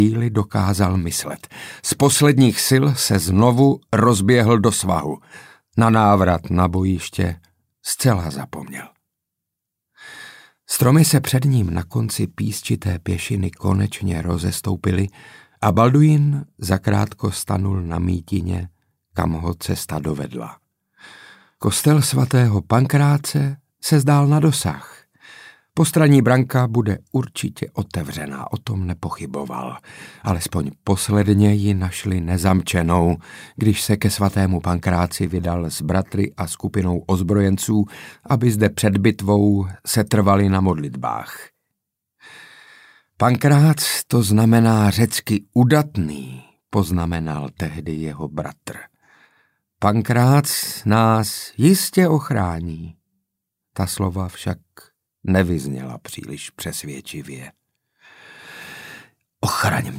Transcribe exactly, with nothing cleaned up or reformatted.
chvíli dokázal myslet. Z posledních sil se znovu rozběhl do svahu. Na návrat na bojiště zcela zapomněl. Stromy se před ním na konci písčité pěšiny konečně rozestoupily a Balduin zakrátko stanul na mítině, kam ho cesta dovedla. Kostel svatého Pankráce se zdál na dosah. Postranní branka bude určitě otevřená, o tom nepochyboval. Alespoň posledně ji našli nezamčenou, když se ke svatému Pankráci vydal s bratry a skupinou ozbrojenců, aby zde před bitvou se trvali na modlitbách. Pankrác, to znamená řecky udatný, poznamenal tehdy jeho bratr. Pankrác nás jistě ochrání. Ta slova však nevyzněla příliš přesvědčivě. Ochraň